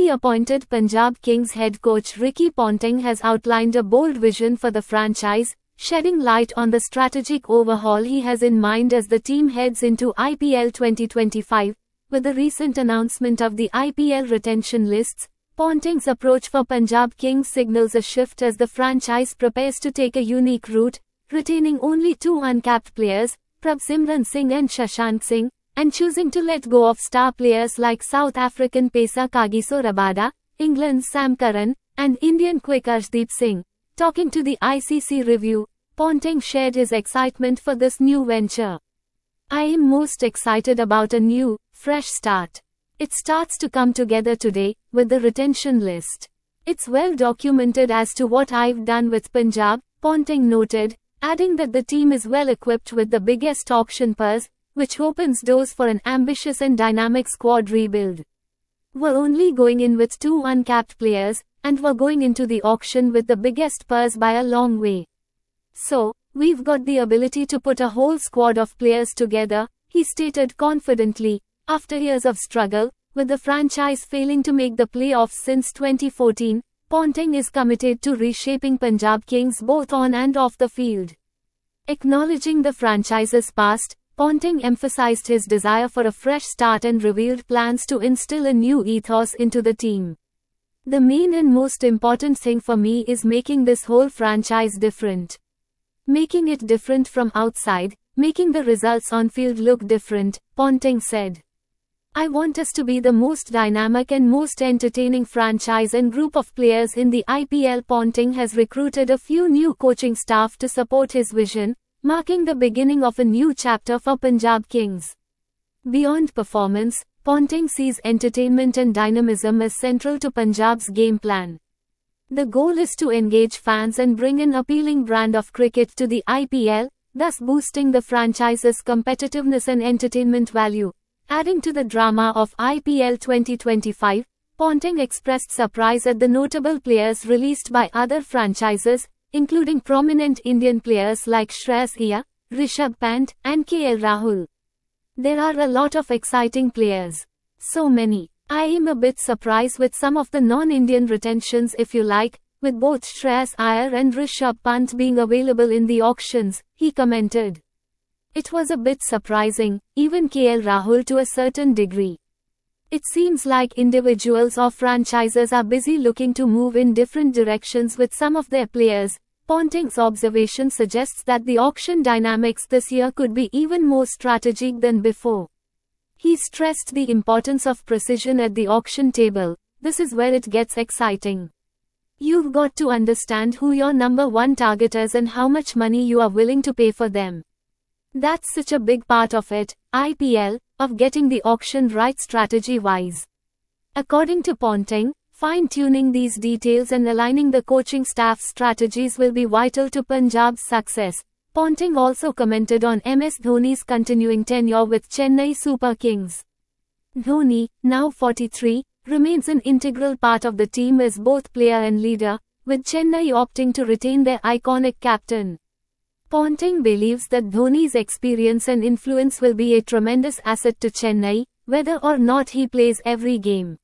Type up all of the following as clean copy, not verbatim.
Newly appointed Punjab Kings head coach Ricky Ponting has outlined a bold vision for the franchise, shedding light on the strategic overhaul he has in mind as the team heads into IPL 2025. With the recent announcement of the IPL retention lists, Ponting's approach for Punjab Kings signals a shift as the franchise prepares to take a unique route, retaining only two uncapped players, Prabhsimran Singh and Shashank Singh, and choosing to let go of star players like South African pacer Kagiso Rabada, England's Sam Curran, and Indian quick Arshdeep Singh. Talking to the ICC Review, Ponting shared his excitement for this new venture. "I am most excited about a new, fresh start. It starts to come together today, with the retention list. It's well documented as to what I've done with Punjab," Ponting noted, adding that the team is well equipped with the biggest auction purse, which opens doors for an ambitious and dynamic squad rebuild. "We're only going in with two uncapped players, and we're going into the auction with the biggest purse by a long way. So, we've got the ability to put a whole squad of players together," he stated confidently. After years of struggle, with the franchise failing to make the playoffs since 2014, Ponting is committed to reshaping Punjab Kings both on and off the field. Acknowledging the franchise's past, Ponting emphasized his desire for a fresh start and revealed plans to instill a new ethos into the team. "The main and most important thing for me is making this whole franchise different. Making it different from outside, making the results on field look different," Ponting said. "I want us to be the most dynamic and most entertaining franchise and group of players in the IPL." Ponting has recruited a few new coaching staff to support his vision, marking the beginning of a new chapter for Punjab Kings. Beyond performance, Ponting sees entertainment and dynamism as central to Punjab's game plan. The goal is to engage fans and bring an appealing brand of cricket to the IPL, thus boosting the franchise's competitiveness and entertainment value. Adding to the drama of IPL 2025, Ponting expressed surprise at the notable players released by other franchises, including prominent Indian players like Shreyas Iyer, Rishabh Pant, and KL Rahul. "There are a lot of exciting players. So many. I am a bit surprised with some of the non-Indian retentions if you like, with both Shreyas Iyer and Rishabh Pant being available in the auctions," he commented. "It was a bit surprising, even KL Rahul to a certain degree. It seems like individuals or franchises are busy looking to move in different directions with some of their players." Ponting's observation suggests that the auction dynamics this year could be even more strategic than before. He stressed the importance of precision at the auction table. "This is where it gets exciting. You've got to understand who your number one target is and how much money you are willing to pay for them. That's such a big part of it, IPL, of getting the auction right strategy-wise." According to Ponting, fine-tuning these details and aligning the coaching staff's strategies will be vital to Punjab's success. Ponting also commented on MS Dhoni's continuing tenure with Chennai Super Kings. "Dhoni, now 43, remains an integral part of the team as both player and leader, with Chennai opting to retain their iconic captain. Ponting believes that Dhoni's experience and influence will be a tremendous asset to Chennai, whether or not he plays every game.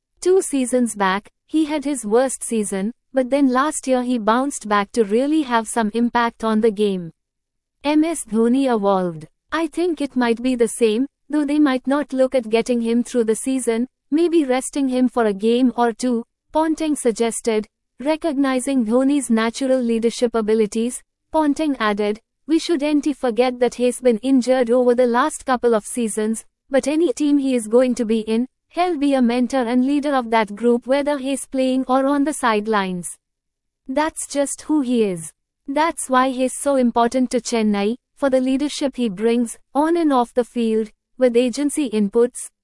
2 seasons back, he had his worst season, but then last year he bounced back to really have some impact on the game. MS Dhoni evolved. I think it might be the same, though they might not look at getting him through the season, maybe resting him for a game or two," Ponting suggested. Recognizing Dhoni's natural leadership abilities, Ponting added, "We shouldn't forget that he's been injured over the last couple of seasons, but any team he is going to be in, he'll be a mentor and leader of that group whether he's playing or on the sidelines. That's just who he is. That's why he's so important to Chennai, for the leadership he brings, on and off the field." With agency inputs,